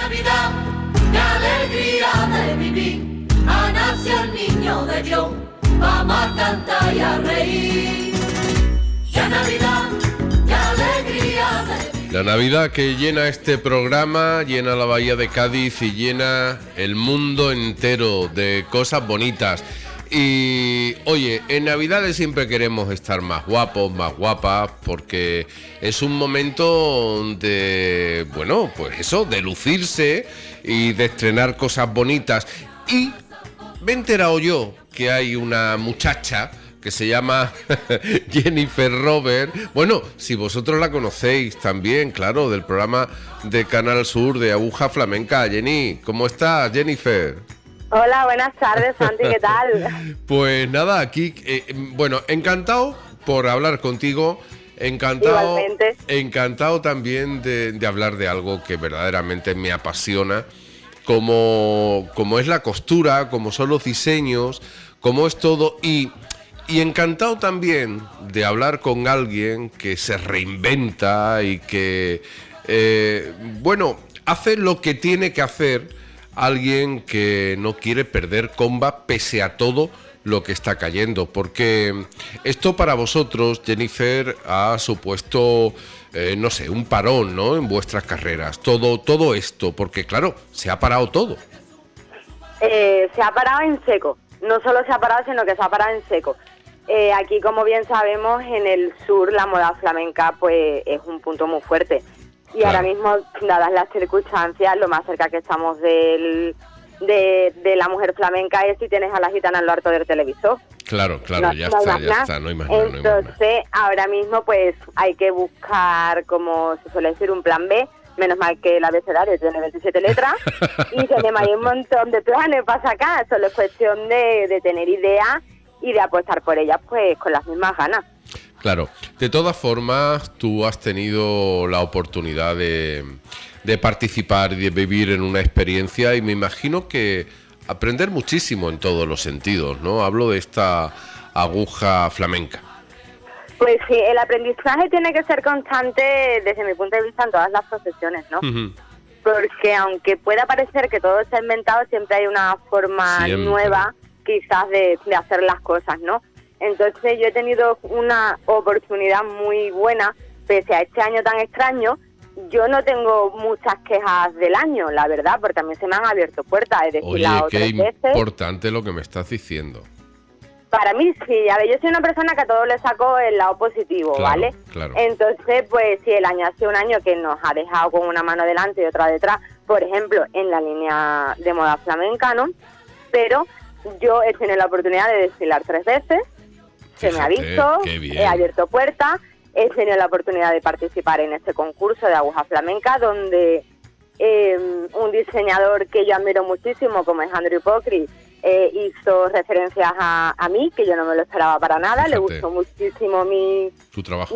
Navidad, qué alegría de vivir, ha nacido el niño de Dios, vamos a cantar y a reír. Qué Navidad, qué alegría de vivir. La Navidad que llena este programa, llena la Bahía de Cádiz y llena el mundo entero de cosas bonitas. Y oye, en Navidades siempre queremos estar más guapos, más guapas, porque es un momento de, bueno, pues eso, de lucirse y de estrenar cosas bonitas. Y me he enterado yo que hay una muchacha que se llama Jennifer Robert. Bueno, si vosotros la conocéis también, claro, del programa de Canal Sur de Aguja Flamenca. Jenny, ¿cómo estás, Jennifer? Hola, buenas tardes, Santi, ¿qué tal? Pues nada, aquí, bueno, encantado por hablar contigo, Igualmente. encantado también de hablar de algo que verdaderamente me apasiona, como es la costura, como son los diseños, como es todo, y encantado también de hablar con alguien que se reinventa y que, bueno, hace lo que tiene que hacer. Alguien que no quiere perder comba pese a todo lo que está cayendo, porque esto para vosotros, Jennifer, ha supuesto, no sé, un parón, ¿no?, en vuestras carreras, todo esto, porque claro, se ha parado todo. Se ha parado en seco, no solo se ha parado, sino que se ha parado en seco. Aquí, como bien sabemos, en el sur la moda flamenca pues es un punto muy fuerte. Y claro, ahora mismo, dadas las circunstancias, lo más cerca que estamos de la mujer flamenca es si tienes a la gitana en lo harto del televisor. Claro, no, ya está, no hay más nada. Entonces, ahora mismo pues hay que buscar, como se suele decir, un plan B. Menos mal que el abecedario tiene 27 letras y tenemos ahí un montón de planes para sacar. Solo es cuestión de tener ideas y de apostar por ellas pues con las mismas ganas. Claro, de todas formas, tú has tenido la oportunidad de participar y de vivir en una experiencia y me imagino que aprender muchísimo en todos los sentidos, ¿no? Hablo de esta aguja flamenca. Pues sí, el aprendizaje tiene que ser constante desde mi punto de vista en todas las profesiones, ¿no? Uh-huh. Porque aunque pueda parecer que todo está inventado, siempre hay una forma nueva quizás de hacer las cosas, ¿no? Entonces yo he tenido una oportunidad muy buena, pese a este año tan extraño. Yo no tengo muchas quejas del año, la verdad, porque también se me han abierto puertas. He desfilado 3 veces. Qué importante lo que me estás diciendo. Para mí sí, a ver, yo soy una persona que a todo le saco el lado positivo, claro, ¿vale? Claro. Entonces, pues sí, el año ha sido un año que nos ha dejado con una mano delante y otra detrás, por ejemplo, en la línea de moda flamenca, ¿no? Pero yo he tenido la oportunidad de desfilar 3 veces. Se me ha visto, he abierto puertas, he tenido la oportunidad de participar en este concurso de aguja flamenca, donde un diseñador que yo admiro muchísimo, como es Andrew Pocri, hizo referencias a mí, que yo no me lo esperaba para nada. Fíjate. Le gustó muchísimo mi trabajo,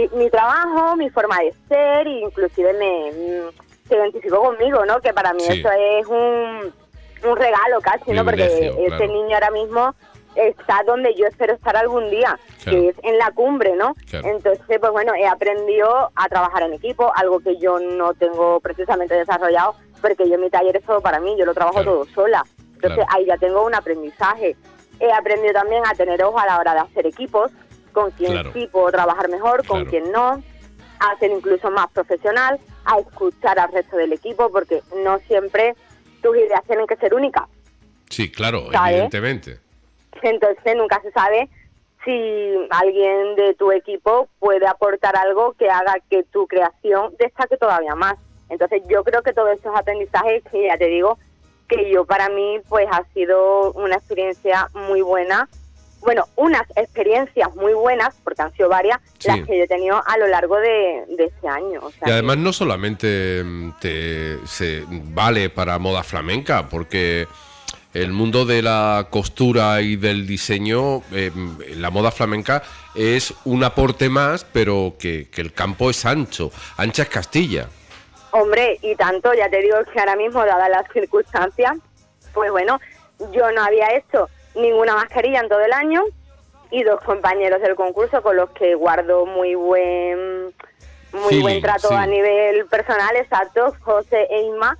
mi forma de ser, e inclusive se identificó conmigo, ¿no? Que para mí eso es un regalo casi, ¿no? Porque ese niño ahora mismo está donde yo espero estar algún día, claro, que es en la cumbre, ¿no? Claro. Entonces, pues bueno, he aprendido a trabajar en equipo, algo que yo no tengo precisamente desarrollado, porque yo mi taller es todo para mí, yo lo trabajo todo sola. Entonces, ahí ya tengo un aprendizaje. He aprendido también a tener ojo a la hora de hacer equipos, con quien sí puedo trabajar mejor, con quien no, a ser incluso más profesional, a escuchar al resto del equipo, porque no siempre tus ideas tienen que ser únicas. Sí, claro, ¿sabes? Evidentemente. Entonces nunca se sabe si alguien de tu equipo puede aportar algo que haga que tu creación destaque todavía más. Entonces yo creo que todos estos aprendizajes, que ya te digo, que yo para mí pues ha sido una experiencia muy buena. Bueno, unas experiencias muy buenas, porque han sido varias, las que yo he tenido a lo largo de este año. O sea, y además no solamente se vale para moda flamenca, porque el mundo de la costura y del diseño, la moda flamenca es un aporte más, pero que el campo es ancho. Ancha es Castilla. Hombre, y tanto, ya te digo que ahora mismo, dadas las circunstancias, pues bueno, yo no había hecho ninguna mascarilla en todo el año y 2 compañeros del concurso con los que guardo muy buen trato a nivel personal, exacto, José e Inma,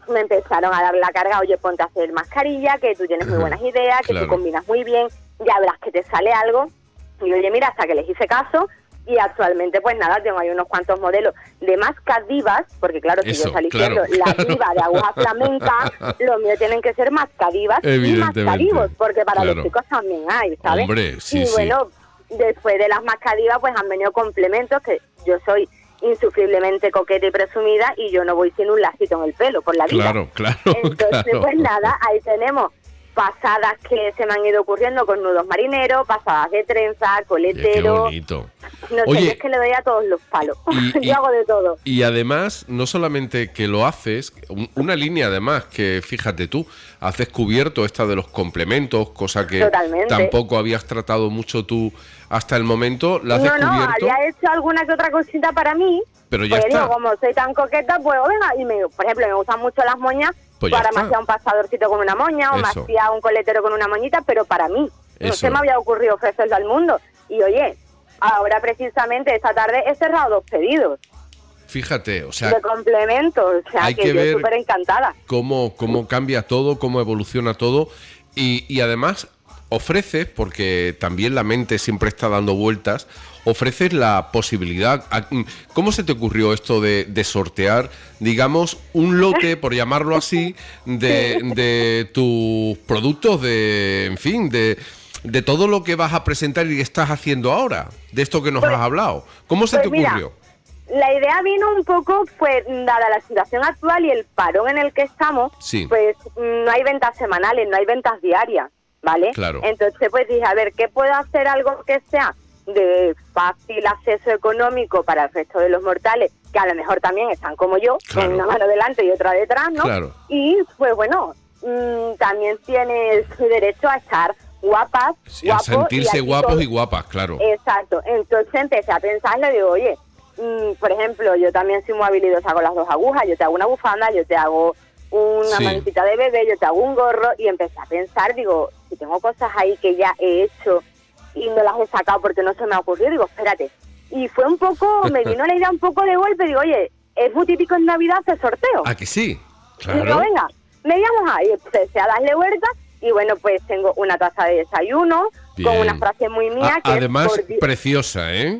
me empezaron a dar la carga, oye, ponte a hacer mascarilla, que tú tienes muy buenas ideas, que Claro. tú combinas muy bien, ya verás que te sale algo. Y oye, mira, hasta que les hice caso, y actualmente, pues nada, tengo ahí unos cuantos modelos de mascadivas, porque claro, si Eso, yo salí claro, siendo la claro. diva de aguja flamenca, los míos tienen que ser mascadivas y Evidentemente, mascadivos, porque para claro. los chicos también hay, ¿sabes? Hombre, sí, y sí. bueno, después de las mascadivas, pues han venido complementos, que yo soy insufriblemente coqueta y presumida, y yo no voy sin un lacito en el pelo por la vida. Claro, claro. Entonces, claro. pues nada, ahí tenemos pasadas que se me han ido ocurriendo con nudos marineros, pasadas de trenza, Oye, qué coletero. bonito. No sé, Oye, yo es que le doy a todos los palos. y- Yo hago de todo. Y además, no solamente que lo haces, una línea además que, fíjate tú, has descubierto esta de los complementos, cosa que Totalmente. tampoco habías tratado mucho tú hasta el momento, la has No, descubierto, había hecho alguna que otra cosita para mí. pero ya Pues está. digo, como soy tan coqueta, pues venga, y por ejemplo, me gustan mucho las moñas, Pues ya para está. me hacía un pasadorcito con una moña, o me Eso. hacía un coletero con una moñita, pero para mí. No Eso. se me había ocurrido ofrecerlo al mundo. Y oye, ahora precisamente esta tarde he cerrado 2 pedidos Fíjate, o sea, de complementos, o sea hay que que yo ver súper encantada. cómo cambia todo, cómo evoluciona todo y además ofreces, porque también la mente siempre está dando vueltas, ofreces la posibilidad. ¿Cómo se te ocurrió esto de sortear, digamos, un lote, por llamarlo así, de tus productos, en fin, de todo lo que vas a presentar y estás haciendo ahora, de esto que nos Pues- has hablado? ¿Cómo se pues te mira, ocurrió? La idea vino un poco, pues, dada la situación actual y el parón en el que estamos, Sí. pues no hay ventas semanales, no hay ventas diarias, ¿vale? Claro. Entonces, pues dije, a ver, ¿qué puedo hacer algo que sea de fácil acceso económico para el resto de los mortales, que a lo mejor también están como yo, Claro. con una mano delante y otra detrás, ¿no? Claro. Y, pues bueno, también tienes derecho a estar guapas, Sí, a guapos, sentirse aquí guapos todo- y guapas, claro. Exacto. Entonces empecé a pensar y le digo, oye, por ejemplo, yo también soy muy habilidosa con las 2 agujas, yo te hago una bufanda, yo te hago una Sí. manecita de bebé, yo te hago un gorro, y empecé a pensar, digo, si tengo cosas ahí que ya he hecho y no las he sacado porque no se me ha ocurrido, digo, espérate. Y fue un poco, me vino la idea un poco de golpe, digo, oye, es muy típico en Navidad hacer sorteo. ¿A que sí? Y digo, Claro. venga, me llamo ahí, empecé a darle vueltas, y bueno, pues tengo una taza de desayuno, con Bien. una frase muy mía, que Además, es por Dios. preciosa, ¿eh?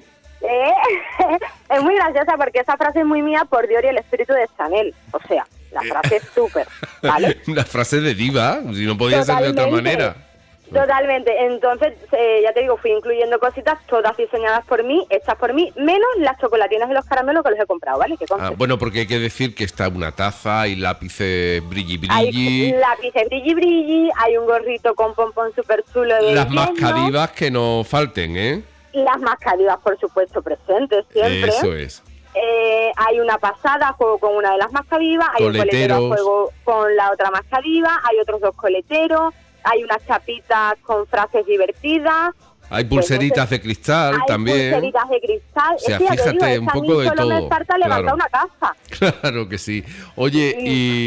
Es muy graciosa porque esa frase es muy mía por Dios y el espíritu de Chanel. O sea, la frase es súper, ¿vale? La frase de diva, si no podía ser de otra Totalmente. manera. Totalmente. Entonces, ya te digo, fui incluyendo cositas, todas diseñadas por mí, hechas por mí, menos las chocolatinas y los caramelos que los he comprado, ¿vale? Que conste. Bueno, porque hay que decir que está una taza y lápices brilli Hay brilli, lápices brilli brilli, hay un gorrito con pompón súper chulo de las invierno, mascadivas que no falten, ¿eh? y las mascadivas, por supuesto, presentes siempre. Eso es. Hay una pasada, juego con una de las mascadivas, hay un coletero, Coleteros. juego con la otra mascadiva, hay otros 2 coleteros, hay unas chapitas con frases divertidas. Hay pulseritas Pues, de cristal hay también. pulseritas de cristal. O sea, es que ya te fíjate, digo, es un que a poco mí de solo todo, me falta levantar claro. una casa. Claro que sí. Oye,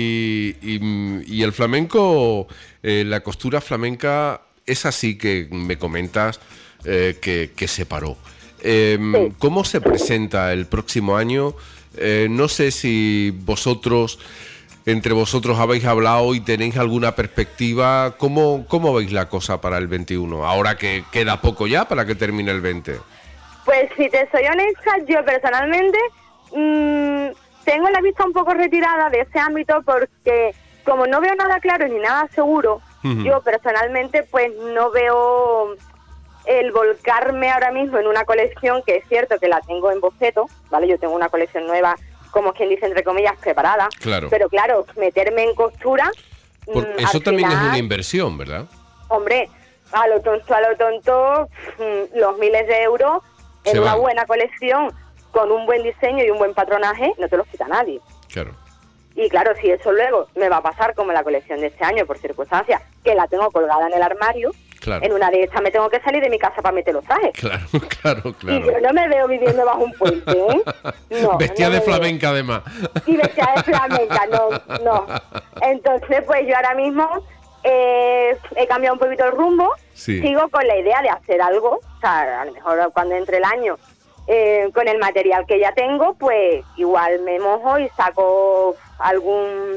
y el flamenco, la costura flamenca, es así que me comentas que se paró. Sí. ¿Cómo se presenta el próximo año? No sé si entre vosotros habéis hablado y tenéis alguna perspectiva. ¿Cómo veis la cosa para el 21? Ahora que queda poco ya para que termine el 20. Pues si te soy honesta, yo personalmente tengo la vista un poco retirada de ese ámbito porque como no veo nada claro ni nada seguro, Ujú. yo personalmente pues no veo el volcarme ahora mismo en una colección que es cierto que la tengo en boceto, ¿vale? Yo tengo una colección nueva, como quien dice, entre comillas, preparada. Claro. Pero claro, meterme en costura... Eso al también es final, una inversión, ¿verdad? Hombre, a lo tonto, los miles de euros en Se una van. buena colección, con un buen diseño y un buen patronaje, no te los quita nadie. Claro. Y claro, si eso luego me va a pasar como la colección de este año, por circunstancias, que la tengo colgada en el armario, Claro. en una de estas me tengo que salir de mi casa para meter los trajes. Claro, claro, Y yo claro. no me veo viviendo bajo un puente, ¿eh? No, Vestida no de me veo. flamenca, además. Y vestida de flamenca, no. Entonces, pues yo ahora mismo he cambiado un poquito el rumbo, Sí. sigo con la idea de hacer algo, o sea, a lo mejor cuando entre el año, con el material que ya tengo, pues igual me mojo y saco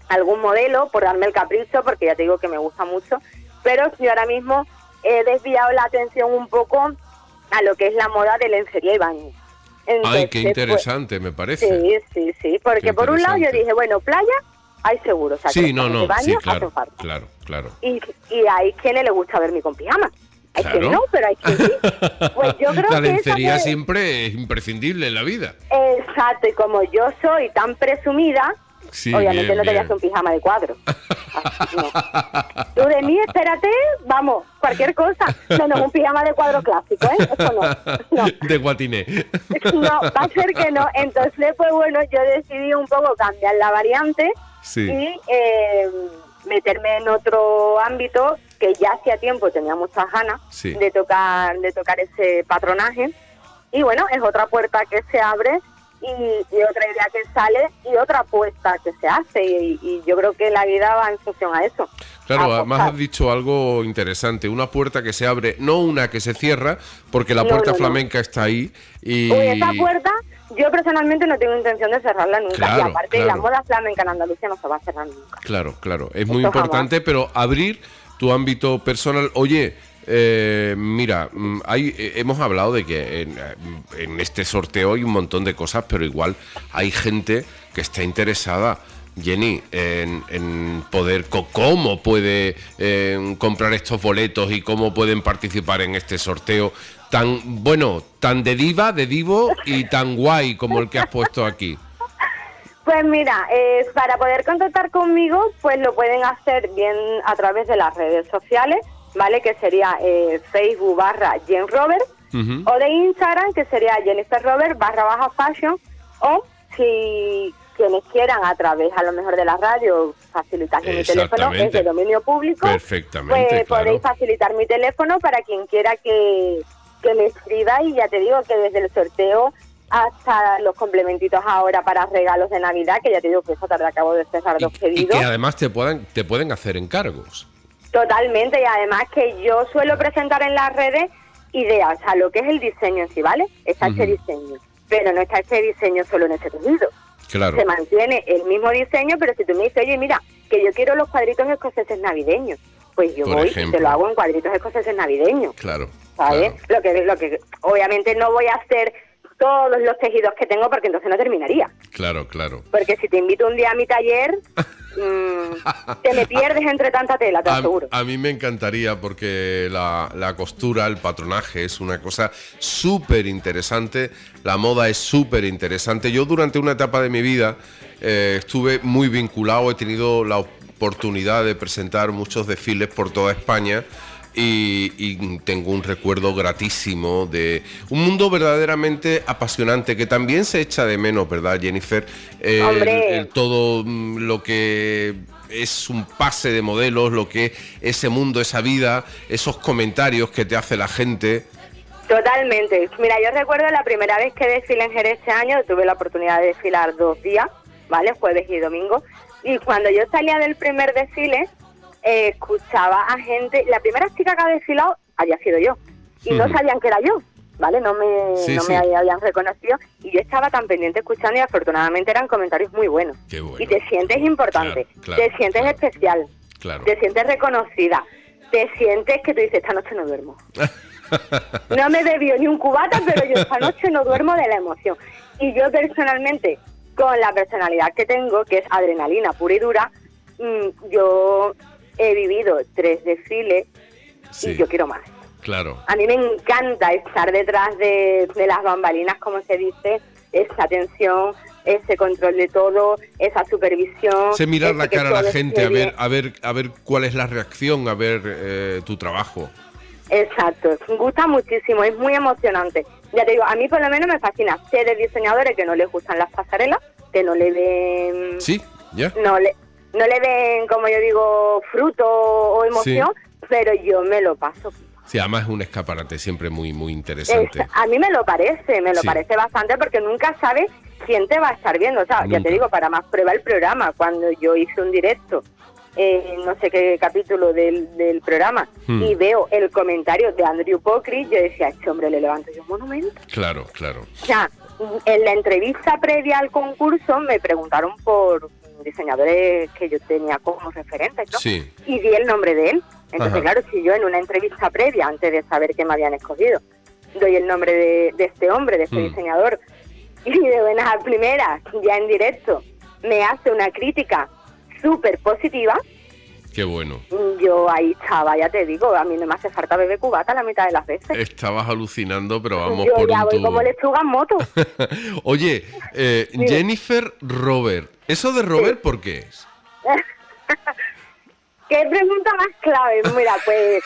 algún modelo por darme el capricho, porque ya te digo que me gusta mucho, pero yo ahora mismo he desviado la atención un poco a lo que es la moda de lencería y baño. Entonces, ay, qué interesante, me parece. Sí, porque por un lado yo dije, bueno, playa hay seguro, o sea, sí, que de baño hacen falta. Claro. Y hay quienes les gusta verme con pijama. Hay Claro. quien no, pero hay quien sí. Pues yo creo la que lencería siempre es imprescindible en la vida. Exacto, y como yo soy tan presumida, Sí, obviamente bien, no te voy a bien. hacer un pijama de cuadro. Así, no. Tú de mí, espérate, vamos, cualquier cosa, menos un pijama de cuadro clásico, ¿eh? Eso no. De guatiné. No, va a ser que no. Entonces, pues bueno, yo decidí un poco cambiar la variante Sí. y meterme en otro ámbito que ya hacía tiempo tenía muchas ganas Sí. de tocar ese patronaje. Y bueno, es otra puerta que se abre y otra idea que sale y otra apuesta que se hace. Y yo creo que la vida va en función a eso. Claro, A además apostar. has dicho algo interesante, una puerta que se abre, no una que se cierra, porque la No, puerta no. flamenca está ahí y... Uy, esa puerta, yo personalmente no tengo intención de cerrarla nunca. Claro, y aparte, claro. la moda flamenca en Andalucía no se va a cerrar nunca. Claro, es muy Esto importante, pero abrir tu ámbito personal. Oye, mira, hemos hablado de que en este sorteo hay un montón de cosas, pero igual hay gente que está interesada, Jenny, en poder, cómo puede comprar estos boletos y cómo pueden participar en este sorteo tan de divo y tan guay como el que has puesto aquí. Pues mira, para poder contactar conmigo, pues lo pueden hacer bien a través de las redes sociales, ¿vale? Que sería Facebook /JenRobert, Ujú. o de Instagram, que sería JenniferRobert /fashion, o si quienes quieran a través a lo mejor de la radio facilitar mi teléfono, Exactamente. es de dominio público, Perfectamente, pues claro. podéis facilitar mi teléfono para quien quiera que me escriba, y ya te digo que desde el sorteo hasta los complementitos ahora para regalos de Navidad, que ya te digo que esa tarde acabo de cerrar dos Y pedidos. que además te pueden hacer encargos. Totalmente, y además que yo suelo presentar en las redes ideas, o sea, lo que es el diseño en sí, ¿vale? Está ese diseño, pero no está ese diseño solo en ese tejido. Claro. Se mantiene el mismo diseño, pero si tú me dices, oye, mira, que yo quiero los cuadritos escoceses navideños, pues yo Por voy ejemplo. y te lo hago en cuadritos escoceses navideños, Claro. ¿sabes? Claro. Lo que obviamente no voy a hacer todos los tejidos que tengo, porque entonces no terminaría. Claro. Porque si te invito un día a mi taller, te me pierdes entre tanta tela, te aseguro. A mí me encantaría, porque la costura, el patronaje es una cosa súper interesante, la moda es súper interesante. Yo durante una etapa de mi vida estuve muy vinculado, he tenido la oportunidad de presentar muchos desfiles por toda España. Y tengo un recuerdo gratísimo de un mundo verdaderamente apasionante que también se echa de menos, ¿verdad, Jennifer? ¡Hombre! Todo lo que es un pase de modelos, lo que es ese mundo, esa vida, esos comentarios que te hace la gente. Totalmente. Mira, yo recuerdo la primera vez que desfilé en Jerez este año, tuve la oportunidad de desfilar 2 días, ¿vale? Jueves y domingo. Y cuando yo salía del primer desfile, escuchaba a gente, la primera chica que ha desfilado había sido yo, y no sabían que era yo, ¿vale? No me habían reconocido, y yo estaba tan pendiente escuchando, y afortunadamente eran comentarios muy buenos. Qué bueno. Y te sientes importante, Claro, te sientes especial, Claro. te sientes reconocida, te sientes que tú dices, esta noche no duermo. No me bebió ni un cubata, pero yo esta noche no duermo de la emoción. Y yo personalmente, con la personalidad que tengo, que es adrenalina pura y dura, yo he vivido 3 desfiles Sí. y yo quiero más. Claro. A mí me encanta estar detrás de las bambalinas, como se dice, esa tensión, ese control de todo, esa supervisión. Sé mirar ese la que cara a la todo gente, esté bien. a ver cuál es la reacción, a ver tu trabajo. Exacto, me gusta muchísimo, es muy emocionante. Ya te digo, a mí por lo menos me fascina. Sé de diseñadores que no les gustan las pasarelas, que no le ven... Sí, ya. No le ven, como yo digo, fruto o emoción, pero yo me lo paso. Sí, además es un escaparate siempre muy interesante. A mí me lo parece bastante, porque nunca sabes quién te va a estar viendo. O sea, ya Nunca. te digo, para más prueba el programa, cuando yo hice un directo, no sé qué capítulo del programa, y veo el comentario de Andrew Pocri, yo decía, este hombre le levanto yo un monumento. Claro. O sea, en la entrevista previa al concurso me preguntaron por diseñadores que yo tenía como referentes, ¿no? Sí. Y di el nombre de él. Entonces, Ajá. claro, si yo en una entrevista previa, antes de saber que me habían escogido, doy el nombre de este hombre, de este diseñador, y de buenas a primeras, ya en directo, me hace una crítica súper positiva, Qué bueno. yo ahí estaba, ya te digo, a mí no me hace falta beber cubata la mitad de las veces. Estabas alucinando, pero vamos Yo por ya un voy tubo. como lechuga en moto. Oye, Jennifer Robert. ¿Eso de Robert por qué es? ¿Qué pregunta más clave? Mira, pues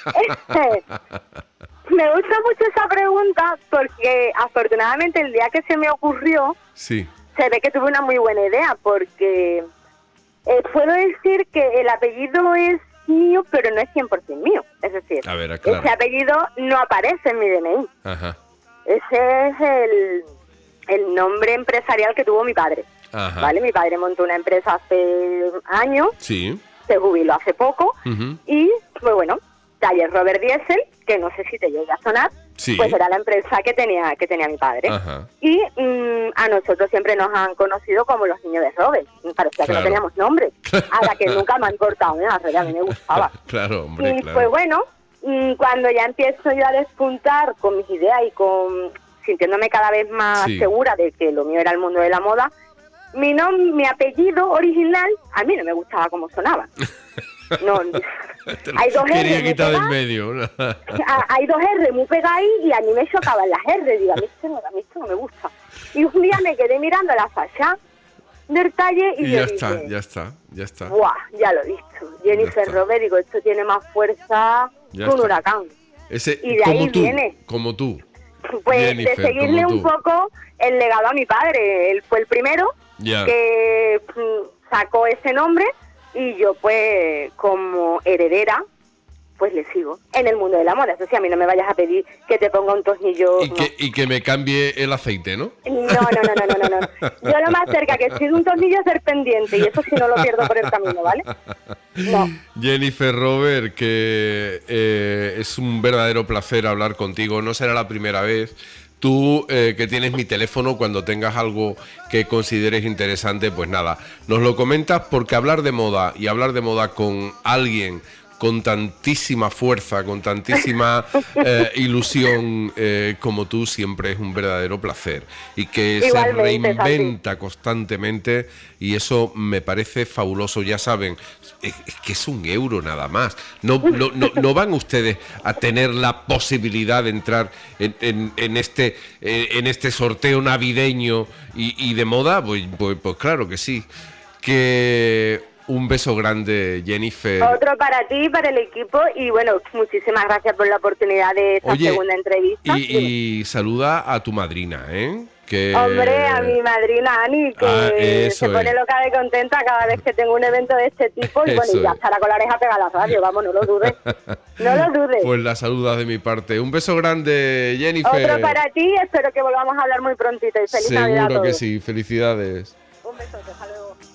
me gusta mucho esa pregunta porque afortunadamente el día que se me ocurrió, Sí. se ve que tuve una muy buena idea porque puedo decir que el apellido es mío, pero no es 100% mío. Es decir, A ver, aclara. ese apellido no aparece en mi DNI. Ajá. Ese es el nombre empresarial que tuvo mi padre. Ajá. ¿Vale? Mi padre montó una empresa hace años, Sí. se jubiló hace poco, Ujú. y pues bueno, Taller Robert Diesel, que no sé si te llega a sonar, Sí. pues era la empresa que tenía mi padre. Ajá. Y a nosotros siempre nos han conocido como los niños de Robert. Parecía que Claro. no teníamos nombre. Ahora que nunca me han cortado, a mí me gustaba. Claro, hombre, Y claro. pues bueno, cuando ya empiezo yo a despuntar con mis ideas y sintiéndome cada vez más Sí. segura de que lo mío era el mundo de la moda, mi apellido original a mí no me gustaba como sonaba. No, hay dos R Quería muy quitar del pegadas, medio. hay dos R muy pegadas ahí y a mí me chocaban las R. Digo, a mí esto no me gusta. Y un día me quedé mirando la fachada del taller y Y yo ya dije, está, ya está, ya está. ¡buah! Ya lo he visto. Jennifer está. Robert, digo, esto tiene más fuerza Ya que un está. huracán. Ese, Y de como ahí tú, viene. como tú. Pues Jennifer, de seguirle como un tú. poco el legado a mi padre. Él fue el primero Ya. que sacó ese nombre y yo pues como heredera pues le sigo en el mundo de la moda. Eso sí, a mí no me vayas a pedir que te ponga un tornillo. Y que me cambie el aceite, ¿no? No. Yo lo más cerca que estoy de un tornillo es ser pendiente y eso sí no lo pierdo por el camino, ¿vale? No. Jennifer Robert, que es un verdadero placer hablar contigo. No será la primera vez. Tú, que tienes mi teléfono, cuando tengas algo que consideres interesante, pues nada, nos lo comentas, porque hablar de moda y hablar de moda con alguien con tantísima fuerza, con tantísima ilusión como tú, siempre es un verdadero placer. Y que Igualmente, se reinventa constantemente, y eso me parece fabuloso. Ya saben, es que es €1 nada más. No van ustedes a tener la posibilidad de entrar en este sorteo navideño y de moda. Pues claro que sí. Que un beso grande, Jennifer. Otro para ti, para el equipo, y bueno, muchísimas gracias por la oportunidad de esta segunda entrevista. Y saluda a tu madrina, ¿eh? Que... Hombre, a mi madrina Ani, que eso se pone es. loca de contenta cada vez que tengo un evento de este tipo, y bueno, Eso y ya es. estará con la oreja pegada a la radio, vamos, no lo dudes. No lo dudes. Pues la saludas de mi parte. Un beso grande, Jennifer. Otro para ti, espero que volvamos a hablar muy prontito, y feliz Navidad a Seguro que todos. sí. Felicidades. Un besote, hasta luego.